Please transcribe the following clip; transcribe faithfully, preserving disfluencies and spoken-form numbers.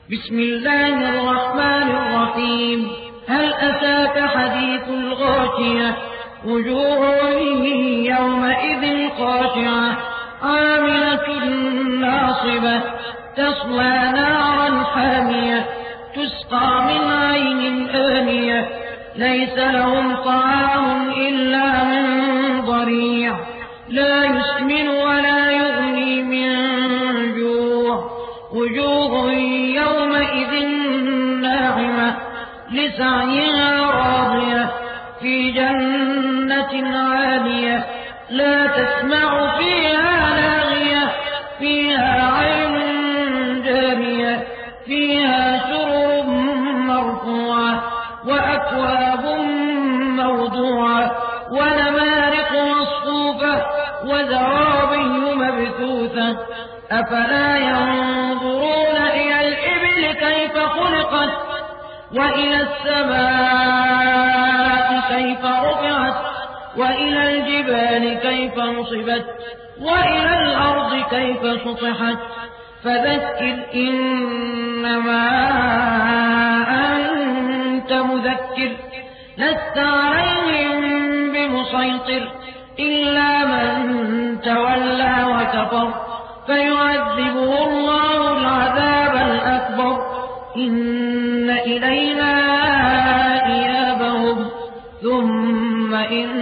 بسم الله الرحمن الرحيم هل أتاك حديث الغاشية وجوه يومئذ خاشعة عاملة ناصبة تصلى نارا حامية تسقى من عين آنية ليس لهم طعام إلا من ضريع لا يسمن ولا يغني من جوع وجوه يومئذ ناعمة لسعيها راضية في جنة عالية لا تسمع فيها لاغية فيها عين جارية فيها سرر مرفوعة وأكواب موضوعة ونمارق مصفوفة وزرابي مبثوثة أفلا ينظرون إلى الإبل كيف خلقت وإلى السماء كيف رفعت وإلى الجبال كيف نصبت وإلى الأرض كيف سطحت فذكر إنما أنت مذكر لست عليهم بمسيطر إلا من تولى وكفر فيعذبه الله العذاب الأكبر إن إلينا إيابهم ثم إن